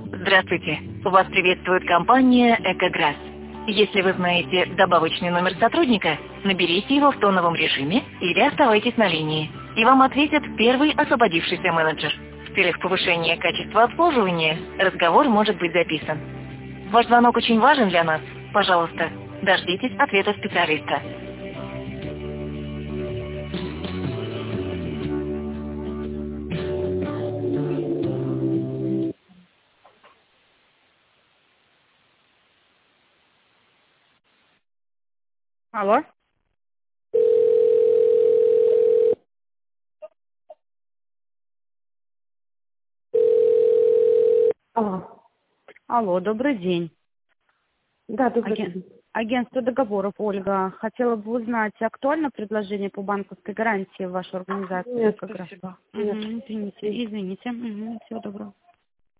Здравствуйте. Вас приветствует компания «Экограсс». Если вы знаете добавочный номер сотрудника, наберите его в тоновом режиме или оставайтесь на линии, и вам ответит первый освободившийся менеджер. В целях повышения качества обслуживания разговор может быть записан. Ваш звонок очень важен для нас. Пожалуйста, дождитесь ответа специалиста. Алло. Алло. Алло, добрый день. Да, добрый день. Агентство договоров, Ольга. Хотела бы узнать, актуально предложение по банковской гарантии в вашей организации? Нет, спасибо. Нет. Извините. Всего доброго.